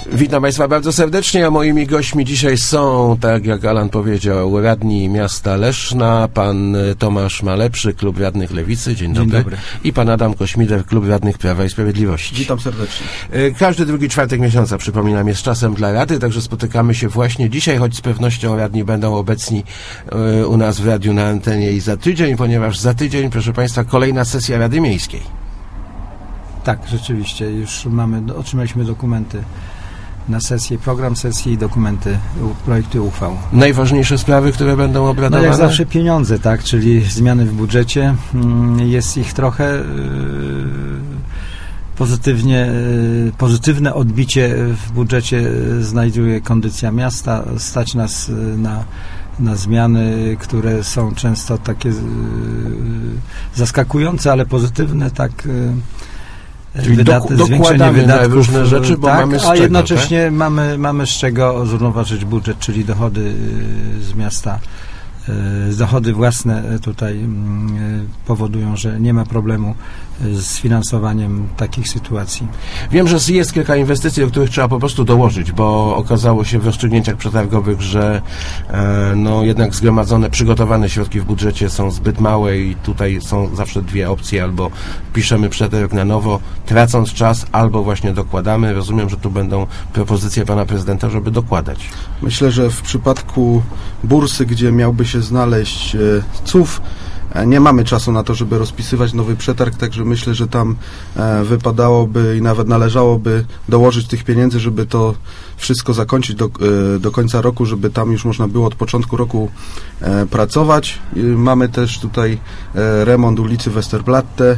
Witam Państwa bardzo serdecznie, a moimi gośćmi dzisiaj są, tak jak Alan powiedział, radni miasta Leszna, pan Tomasz Malepszy, Klub Radnych Lewicy, dzień dobry. I pan Adam Kośmider, Klub Radnych Prawa i Sprawiedliwości. Witam serdecznie. Każdy drugi czwartek miesiąca, przypominam, jest czasem dla Rady, także spotykamy się właśnie dzisiaj, choć z pewnością radni będą obecni u nas w radiu na antenie i za tydzień, ponieważ za tydzień, proszę Państwa, kolejna sesja Rady Miejskiej. Tak, rzeczywiście, już otrzymaliśmy dokumenty na sesję, program sesji i dokumenty, projekty uchwał. Najważniejsze sprawy, które będą obradowane? No jak zawsze pieniądze, tak, czyli zmiany w budżecie. Jest ich trochę. Pozytywne odbicie w budżecie znajduje kondycja miasta. Stać nas na zmiany, które są często takie zaskakujące, ale pozytywne, tak. Czyli dokładamy na różne rzeczy, bo tak, mamy z czego. A jednocześnie tak? mamy z czego zrównoważyć budżet, czyli dochody z miasta. Dochody własne tutaj powodują, że nie ma problemu z finansowaniem takich sytuacji. Wiem, że jest kilka inwestycji, do których trzeba po prostu dołożyć, bo okazało się w rozstrzygnięciach przetargowych, że jednak zgromadzone, przygotowane środki w budżecie są zbyt małe i tutaj są zawsze dwie opcje, albo piszemy przetarg na nowo, tracąc czas, albo właśnie dokładamy. Rozumiem, że tu będą propozycje pana prezydenta, żeby dokładać. Myślę, że w przypadku bursy, gdzie miałby się znaleźć CUF, nie mamy czasu na to, żeby rozpisywać nowy przetarg, także myślę, że tam wypadałoby i nawet należałoby dołożyć tych pieniędzy, żeby to wszystko zakończyć do końca roku, żeby tam już można było od początku roku pracować. Mamy też tutaj remont ulicy Westerplatte.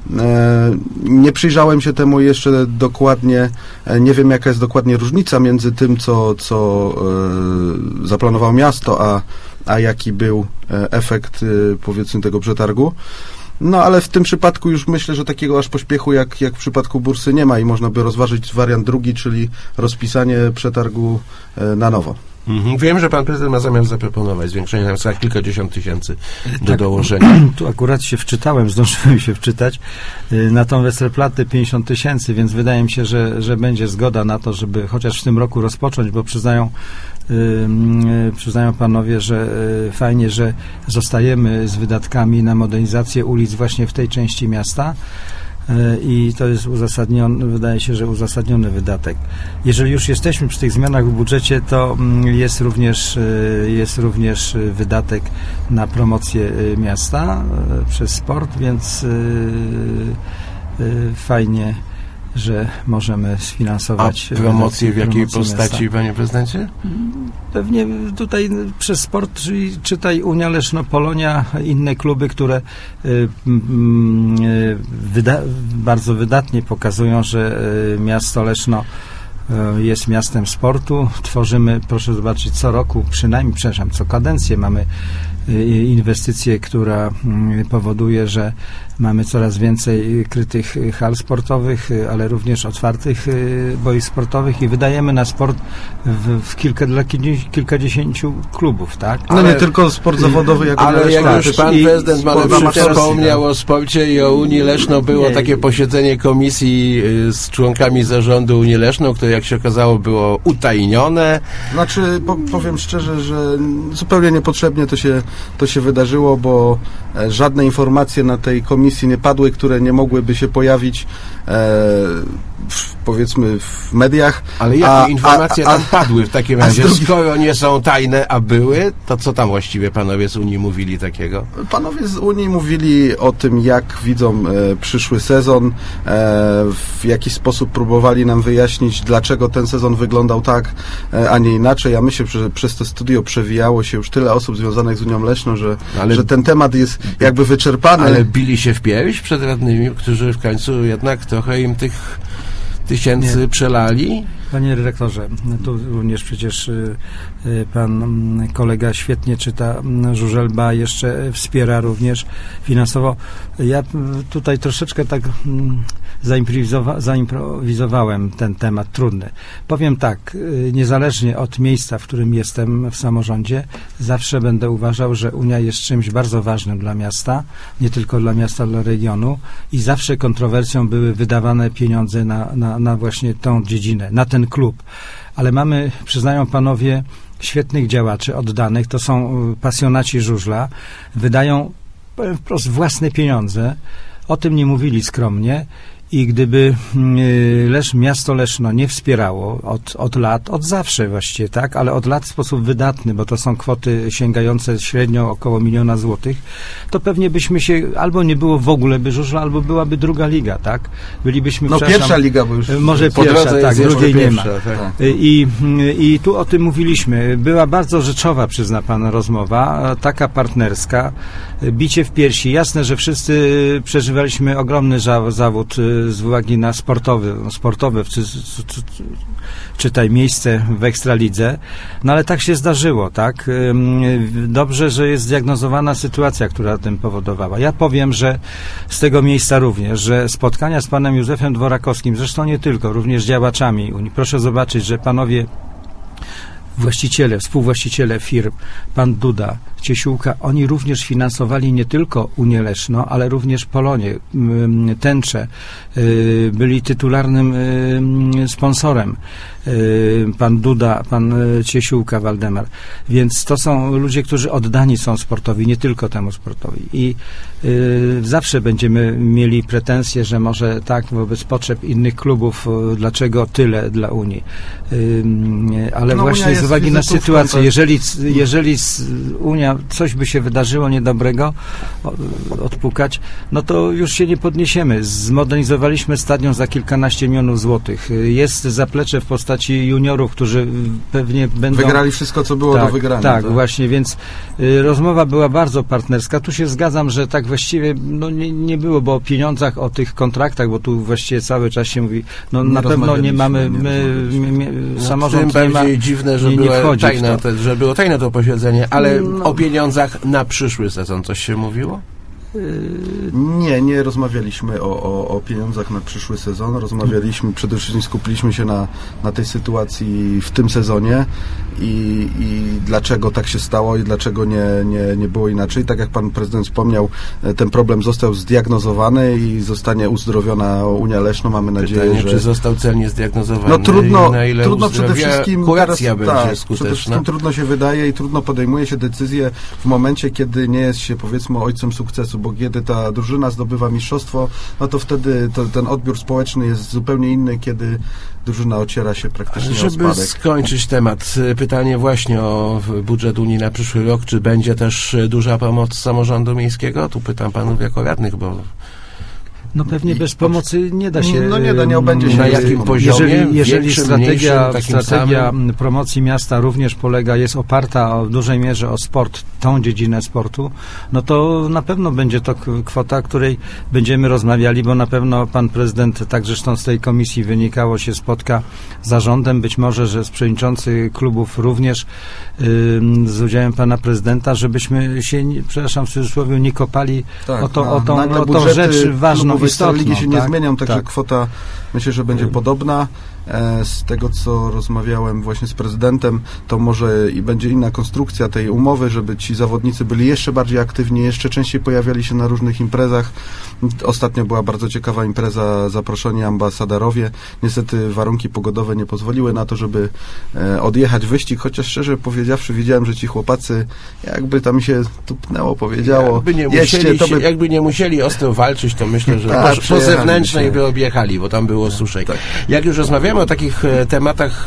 Nie przyjrzałem się temu jeszcze dokładnie, nie wiem jaka jest dokładnie różnica między tym, co zaplanowało miasto, a jaki był efekt, powiedzmy, tego przetargu. No ale w tym przypadku już myślę, że takiego aż pośpiechu jak w przypadku bursy nie ma i można by rozważyć wariant drugi, czyli rozpisanie przetargu na nowo. Wiem, że pan prezydent ma zamiar zaproponować zwiększenie na przykład kilkadziesiąt tysięcy do dołożenia. Tu akurat się wczytałem, zdążyłem się wczytać na tą Westerplatte 50 tysięcy, więc wydaje mi się, że będzie zgoda na to, żeby chociaż w tym roku rozpocząć, bo przyznają panowie, że fajnie, że zostajemy z wydatkami na modernizację ulic właśnie w tej części miasta. I to jest wydaje się, że uzasadniony wydatek. Jeżeli już jesteśmy przy tych zmianach w budżecie, to jest również wydatek na promocję miasta przez sport, więc fajnie, że możemy sfinansować. A promocję w jakiej postaci, miasta. Panie prezydencie? Pewnie tutaj przez sport, czyli czytaj Unia Leszno, Polonia, inne kluby, które bardzo wydatnie pokazują, że miasto Leszno jest miastem sportu. Tworzymy, proszę zobaczyć, co roku, co kadencję mamy inwestycję, która powoduje, że mamy coraz więcej krytych hal sportowych, ale również otwartych boisk sportowych i wydajemy na sport w kilkadziesięciu klubów, tak? No nie tylko sport zawodowy, ale jak już pan prezydent Malepszy wspomniał o sporcie i o Unii Leszno, było takie posiedzenie komisji z członkami zarządu Unii Leszno, które jak się okazało było utajnione. Znaczy, powiem szczerze, że zupełnie niepotrzebnie to się wydarzyło, bo żadne informacje na tej komisji nie padły, które nie mogłyby się pojawić powiedzmy w mediach. Ale jakie informacje tam padły w takim razie? Skoro nie są tajne, a były, to co tam właściwie panowie z Unii mówili takiego? Panowie z Unii mówili o tym, jak widzą przyszły sezon, w jaki sposób próbowali nam wyjaśnić, dlaczego ten sezon wyglądał tak, a nie inaczej. Ja myślę, że przez to studio przewijało się już tyle osób związanych z Unią Leszną, że ten temat jest jakby wyczerpany. Ale bili się w pierś przed radnymi, którzy w końcu jednak trochę im tych tysięcy przelali? Panie dyrektorze, tu również przecież pan kolega świetnie czyta, Żużelba jeszcze wspiera również finansowo. Ja tutaj troszeczkę tak zaimprowizowałem ten temat trudny. Powiem tak, niezależnie od miejsca, w którym jestem w samorządzie, zawsze będę uważał, że Unia jest czymś bardzo ważnym dla miasta, nie tylko dla miasta, dla regionu i zawsze kontrowersją były wydawane pieniądze na właśnie tą dziedzinę, na ten jeden klub. Ale mamy, przyznają panowie, świetnych działaczy, oddanych, to są pasjonaci żużla, wydają, powiem wprost, własne pieniądze, o tym nie mówili skromnie i gdyby miasto Leszno nie wspierało od lat, od zawsze właściwie, tak, ale od lat w sposób wydatny, bo to są kwoty sięgające średnio około 1 000 000 złotych, to pewnie byśmy się, albo nie było w ogóle by żużla, albo byłaby druga liga, tak? Bylibyśmy, pierwsza liga, bo już może pierwsza, tak, drugiej nie ma. Tak. I tu o tym mówiliśmy. Była bardzo rzeczowa, przyzna pan, rozmowa, taka partnerska, bicie w piersi. Jasne, że wszyscy przeżywaliśmy ogromny zawód z uwagi na sportowe, czytaj miejsce w Ekstralidze, no ale tak się zdarzyło, tak? Dobrze, że jest zdiagnozowana sytuacja, która tym powodowała. Ja powiem, że z tego miejsca również, że spotkania z panem Józefem Dworakowskim, zresztą nie tylko, również działaczami Unii. Proszę zobaczyć, że panowie właściciele, współwłaściciele firm, pan Duda, Ciesiółka, oni również finansowali nie tylko Unię Leszno, ale również Polonię, Tęczę, byli tytularnym sponsorem, pan Duda, pan Ciesiółka, Waldemar. Więc to są ludzie, którzy oddani są sportowi, nie tylko temu sportowi. I zawsze będziemy mieli pretensje, że może tak wobec potrzeb innych klubów, dlaczego tyle dla Unii. Ale właśnie z uwagi na sytuację, jeżeli Unia coś by się wydarzyło niedobrego, odpukać, no to już się nie podniesiemy. Zmodernizowaliśmy stadion za kilkanaście milionów złotych. Jest zaplecze w postaci juniorów, którzy pewnie będą... Wygrali wszystko, co było do wygrania. Tak, właśnie, więc rozmowa była bardzo partnerska. Tu się zgadzam, że tak właściwie nie było, bo o pieniądzach, o tych kontraktach, bo tu właściwie cały czas się mówi, no na pewno nie mamy, samorząd tym nie ma... bardziej dziwne, że było tajne to posiedzenie, ale o pieniądzach na przyszły sezon coś się mówiło? Nie rozmawialiśmy o pieniądzach na przyszły sezon. Rozmawialiśmy, przede wszystkim skupiliśmy się na tej sytuacji w tym sezonie i dlaczego tak się stało i dlaczego nie było inaczej. Tak jak pan prezydent wspomniał, ten problem został zdiagnozowany i zostanie uzdrowiona Unia Leszno. Mamy nadzieję, Pytanie, że... czy został celnie zdiagnozowany? No trudno przede wszystkim kuracja będzie skuteczna. Przede wszystkim trudno się wydaje i trudno podejmuje się decyzję w momencie, kiedy nie jest się, powiedzmy, ojcem sukcesu, bo kiedy ta drużyna zdobywa mistrzostwo, no to wtedy ten odbiór społeczny jest zupełnie inny, kiedy drużyna ociera się praktycznie o spadek. Żeby skończyć temat, pytanie właśnie o budżet Unii na przyszły rok, czy będzie też duża pomoc samorządu miejskiego? Tu pytam panów jako radnych, bo... No pewnie bez pomocy nie da się... nie obędzie się. Na jakim poziomie? Jeżeli strategia samym? promocji miasta również jest oparta w dużej mierze o sport, tą dziedzinę sportu, no to na pewno będzie to kwota, której będziemy rozmawiali, bo na pewno pan prezydent, tak zresztą z tej komisji wynikało, się spotka z zarządem, być może, że z przewodniczący klubów również z udziałem pana prezydenta, żebyśmy się, przepraszam w cudzysłowie, nie kopali o tą rzecz ważną. Ligi się nie zmienią, także kwota myślę, że będzie podobna. Z tego, co rozmawiałem właśnie z prezydentem, to może i będzie inna konstrukcja tej umowy, żeby ci zawodnicy byli jeszcze bardziej aktywni, jeszcze częściej pojawiali się na różnych imprezach. Ostatnio była bardzo ciekawa impreza, zaproszeni ambasadorowie. Niestety warunki pogodowe nie pozwoliły na to, żeby odjechać wyścig, chociaż szczerze powiedziawszy widziałem, że ci chłopacy, jakby tam się tupnęło, powiedziało, jakby nie musieli ostro walczyć, to myślę, że po zewnętrznej by objechali, bo tam było suszej. Tak. Jak już rozmawiamy o takich tematach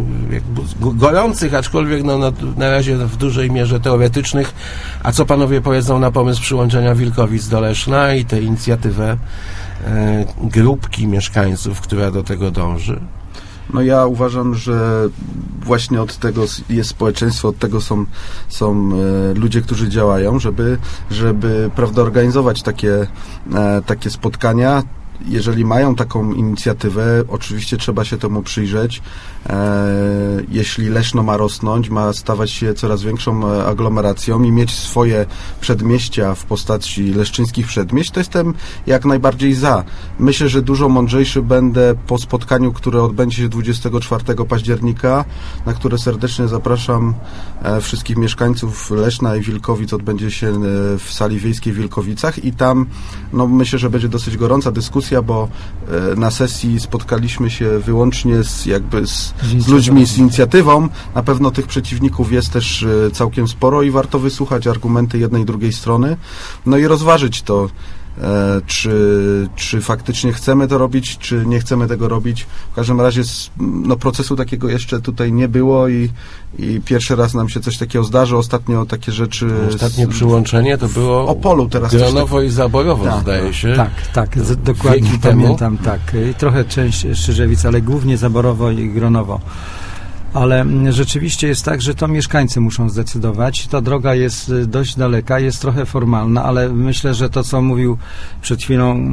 gorących, aczkolwiek na razie w dużej mierze teoretycznych, a co panowie powiedzą na pomysł przyłączenia Wilkowic do Leszna i tę inicjatywę grupki mieszkańców, która do tego dąży? No ja uważam, że właśnie od tego jest społeczeństwo, od tego są ludzie, którzy działają, żeby prawda, organizować takie spotkania. Jeżeli mają taką inicjatywę, oczywiście trzeba się temu przyjrzeć. Jeśli Leszno ma rosnąć, ma stawać się coraz większą aglomeracją i mieć swoje przedmieścia w postaci leszczyńskich przedmieść, to jestem jak najbardziej za. Myślę, że dużo mądrzejszy będę po spotkaniu, które odbędzie się 24 października, na które serdecznie zapraszam wszystkich mieszkańców Leszna i Wilkowic. Odbędzie się w sali wiejskiej w Wilkowicach i tam myślę, że będzie dosyć gorąca dyskusja dyskusja, bo na sesji spotkaliśmy się wyłącznie z ludźmi z inicjatywą. Na pewno tych przeciwników jest też całkiem sporo i warto wysłuchać argumenty jednej i drugiej strony, no i rozważyć to, czy faktycznie chcemy to robić, czy nie chcemy tego robić. W każdym razie procesu takiego jeszcze tutaj nie było i pierwszy raz nam się coś takiego zdarzy. Ostatnio takie rzeczy... Ostatnie przyłączenie to było w Opolu teraz Gronowo i Zaborowo, zdaje się. Tak, dokładnie pamiętam, tak. Trochę część Strzyżewic, ale głównie Zaborowo i Gronowo. Ale rzeczywiście jest tak, że to mieszkańcy muszą zdecydować. Ta droga jest dość daleka, jest trochę formalna, ale myślę, że to, co mówił przed chwilą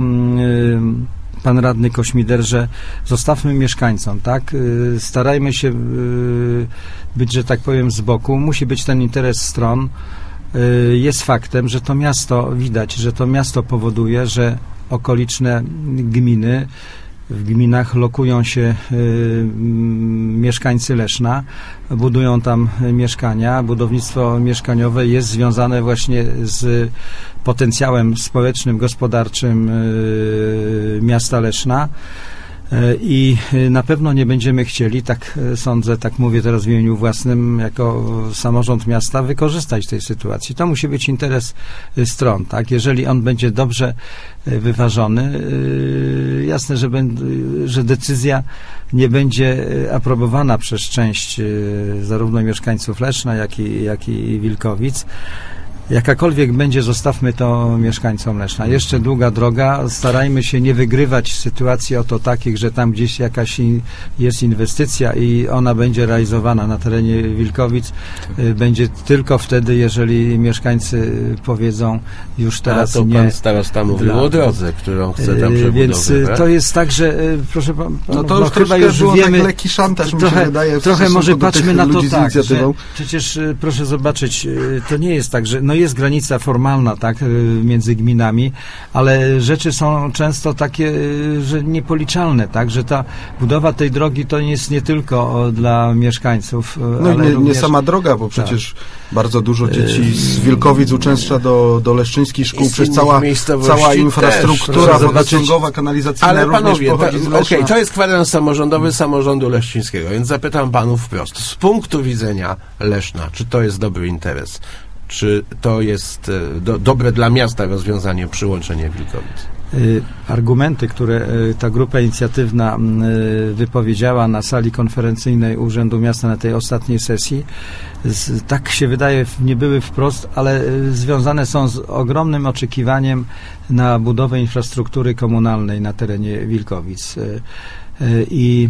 pan radny Kośmider, że zostawmy mieszkańcom, tak? Starajmy się być, że tak powiem, z boku. Musi być ten interes stron. Jest faktem, że to miasto, widać, że to miasto powoduje, że okoliczne gminy, w gminach lokują się mieszkańcy Leszna, budują tam mieszkania. Budownictwo mieszkaniowe jest związane właśnie z potencjałem społecznym, gospodarczym miasta Leszna. I na pewno nie będziemy chcieli, tak sądzę, tak mówię teraz w imieniu własnym, jako samorząd miasta, wykorzystać tej sytuacji. To musi być interes stron, tak? Jeżeli on będzie dobrze wyważony, jasne, że decyzja nie będzie aprobowana przez część zarówno mieszkańców Leszna, jak i Wilkowic. Jakakolwiek będzie, zostawmy to mieszkańcom Leszna. Jeszcze długa droga, starajmy się nie wygrywać sytuacji oto takich, że tam gdzieś jakaś jest inwestycja i ona będzie realizowana na terenie Wilkowic. Będzie tylko wtedy, jeżeli mieszkańcy powiedzą już teraz nie. Pan starosta mówił o drodze, którą chce tam przebudowywać. Więc to jest tak, że proszę pana, to już chyba było wiemy, tak lekki szantaż, mi się wydaje. Trochę może patrzmy na to tak, że przecież proszę zobaczyć, to nie jest tak, że jest granica formalna, tak, między gminami, ale rzeczy są często takie, że niepoliczalne, tak, że ta budowa tej drogi to jest nie tylko dla mieszkańców, ale i nie sama droga, bo przecież bardzo dużo dzieci z Wilkowic uczęszcza do leszczyńskich szkół, przez cała infrastruktura wodociągowa, kanalizacyjna. Ale panowie, pochodzi z Leszna. To jest kwadrans samorządowy samorządu leszczyńskiego, więc zapytam panów wprost. Z punktu widzenia Leszna, czy to jest dobry interes? Czy to jest dobre dla miasta rozwiązanie, przyłączenie Wilkowic? Argumenty, które ta grupa inicjatywna wypowiedziała na sali konferencyjnej Urzędu Miasta na tej ostatniej sesji, tak się wydaje, nie były wprost, ale związane są z ogromnym oczekiwaniem na budowę infrastruktury komunalnej na terenie Wilkowic. I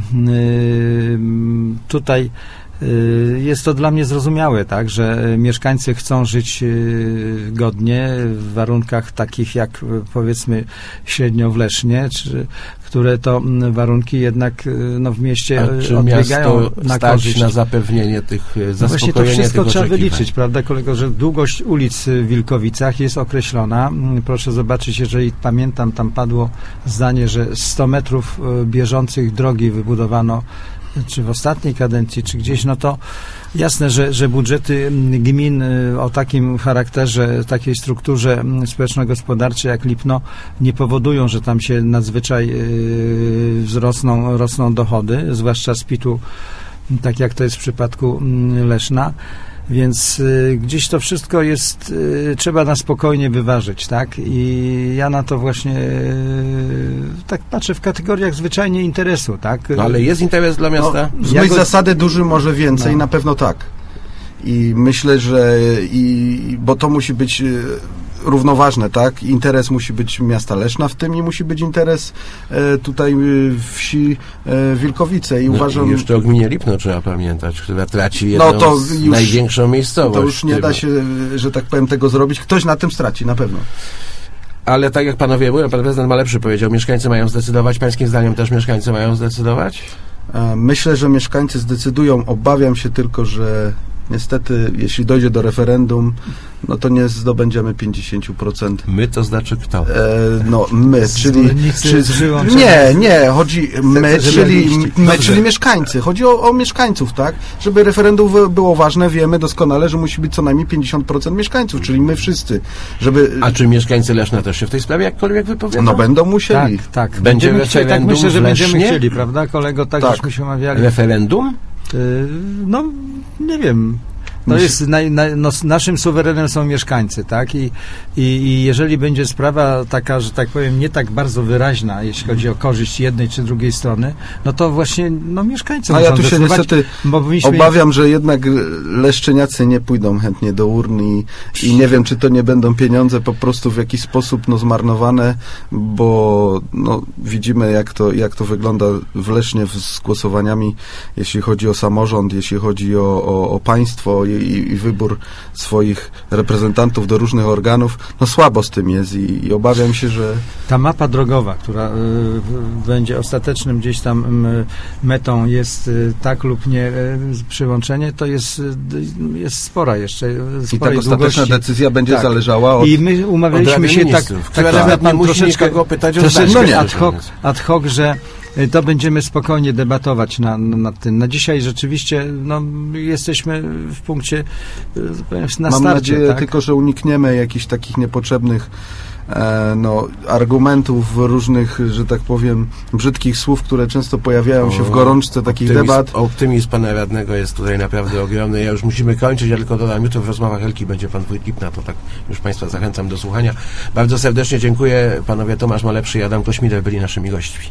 tutaj jest to dla mnie zrozumiałe, tak, że mieszkańcy chcą żyć godnie w warunkach takich jak powiedzmy średnio w Lesznie, które to warunki jednak w mieście odbiegają na korzyść. Na zapewnienie tych zaspokojenia. Właśnie to wszystko trzeba wyliczyć, prawda, kolego, że długość ulic w Wilkowicach jest określona. Proszę zobaczyć, jeżeli pamiętam, tam padło zdanie, że 100 metrów bieżących drogi wybudowano czy w ostatniej kadencji, czy gdzieś, no to jasne, że budżety gmin o takim charakterze, takiej strukturze społeczno-gospodarczej jak Lipno nie powodują, że tam się nadzwyczaj rosną dochody, zwłaszcza z PIT-u, tak jak to jest w przypadku Leszna. Więc gdzieś to wszystko jest, trzeba na spokojnie wyważyć, tak? I ja na to właśnie tak patrzę w kategoriach zwyczajnie interesu, tak? No, ale jest interes dla miasta? Z myśl zasady duży może więcej, na pewno tak. I myślę, że bo to musi być równoważne, tak? Interes musi być miasta Leszna w tym i musi być interes tutaj wsi Wilkowice. I uważam... Jeszcze o gminie Lipno trzeba pamiętać, która traci jedną największą miejscowość. To już nie da się, że tak powiem, tego zrobić. Ktoś na tym straci, na pewno. Ale tak jak panowie mówią, pan prezydent Malepszy powiedział, mieszkańcy mają zdecydować. Pańskim zdaniem też mieszkańcy mają zdecydować? Myślę, że mieszkańcy zdecydują. Obawiam się tylko, że Niestety, jeśli dojdzie do referendum, no to nie zdobędziemy 50%. My to znaczy kto? No my, czyli... Nie, chodzi czyli mieszkańcy. Chodzi o mieszkańców, tak? Żeby referendum było ważne, wiemy doskonale, że musi być co najmniej 50% mieszkańców, czyli my wszyscy. A czy mieszkańcy Leszna też się w tej sprawie jakkolwiek wypowiedzą? No będą musieli. Tak. Będzie referendum tak myślę, że w Lesznie? będziemy chcieli, prawda, kolego? Tak, żeśmy się omawiali. Referendum? No, nie wiem. To jest naszym suwerenem są mieszkańcy, tak? I jeżeli będzie sprawa taka, że tak powiem, nie tak bardzo wyraźna, jeśli chodzi o korzyść jednej czy drugiej strony, no to właśnie mieszkańcy muszą ja tu się niestety obawiam, że jednak leszczyniacy nie pójdą chętnie do urny i nie wiem, czy to nie będą pieniądze po prostu w jakiś sposób zmarnowane, bo widzimy, jak to wygląda w Lesznie z głosowaniami, jeśli chodzi o samorząd, jeśli chodzi o państwo i wybór swoich reprezentantów do różnych organów, słabo z tym jest i obawiam się, że... Ta mapa drogowa, która będzie ostatecznym gdzieś tam metą, jest tak lub nie przyłączenie, to jest spora jeszcze. I tak ostateczna decyzja będzie zależała od... I my umawialiśmy się tak nie musi nikogo pytać o zdanie. Ad hoc, że to będziemy spokojnie debatować nad tym. Na dzisiaj rzeczywiście jesteśmy w punkcie na starcie. Mam nadzieję tak? tylko, że unikniemy jakichś takich niepotrzebnych argumentów, różnych, że tak powiem, brzydkich słów, które często pojawiają się w gorączce takich debat. Optymizm pana radnego jest tutaj naprawdę ogromny. Ja już musimy kończyć, ja tylko dodam, jutro w rozmowach Elki będzie pan Wójt Lipna, to tak już państwa zachęcam do słuchania. Bardzo serdecznie dziękuję. Panowie Tomasz Malepszy i Adam Kośmider byli naszymi gośćmi.